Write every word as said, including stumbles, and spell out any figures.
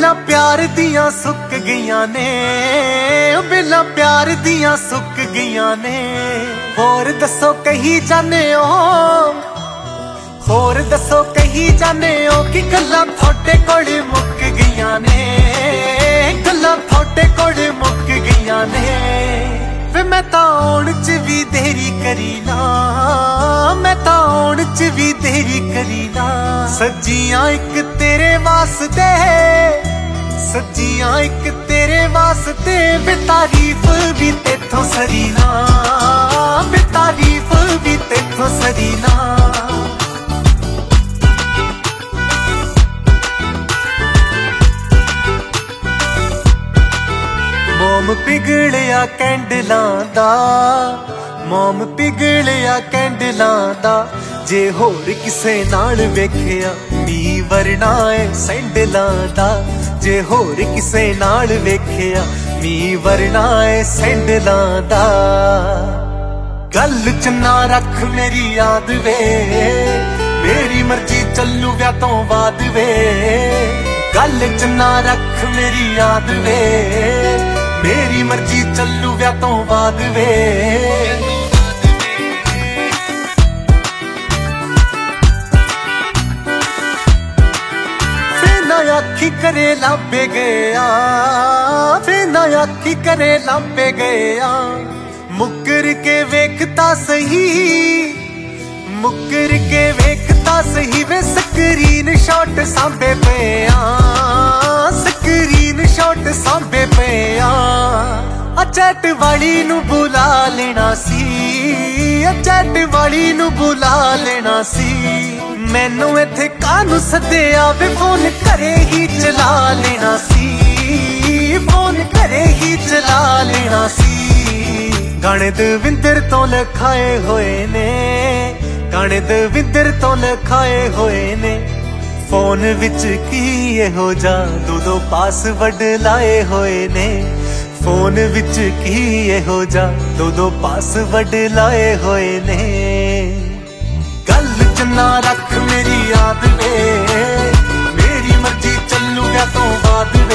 बेला प्यार दियां सुक गईयां ने, बेला प्यार दियां सुक गईयां ने। होर दसो कही जाने ओ, होर दसो कही जाने ओ कि गल्लां थोड़े कोल मुक गईयां ने, गल्लां थोड़े कोल मुक गईयां ने। वे मैं तां आउण च भी देरी करी ना, मैं तां आउण च भी देरी करी ना। सज्जियां एक तेरे वास्ते, सज्जियां एक तेरे वास्ते। वे तारीफ भी तेथों सरी ना, वे तारीफ भी तेथों सरी ना। मोम पिघलिया कैंडलां दा, मोम पिघलिया कैंडलां दा। जे होर किसे नाल वेखिया नी वरना है सैंडलां दा। जे होर किसे नाल वेखिया नी वरना है सैंडलां दा। गल च ना रख मेरी याद वे, मेरी मर्जी चलू व्या तो बाद वे। गल च ना रख मेरी याद वे, मेरी मर्जी चलू व्या तो बाद वे। आखी करे लापे गया, फिर ना आखी करे लापे गया। मुकर के वेखता सही, मुकर के वेखता सही। वे स्क्रीन शॉट सांभे पे आ, स्क्रीन शॉट सांभे पे आ। चैट वाली नू बुला लेना सी, चैट वाली नू बुला लेना सी। मैनू इत्थे कानू सद्दिया वे फोन घरे ही चला लेना सी, फोन घरे ही चला लेना सी। गाने दविंदर तो लिखाए होए ने, गाने दविंदर तो लिखाए होए ने। फोन विच की इहो जा दो दो पासवर्ड लाए होए ने। फोन विच की इहो जा दो दो पासवर्ड लाए होए ने। गल च ना रख मेरी याद वे, मेरी मर्जी चलू व्या तो बाद।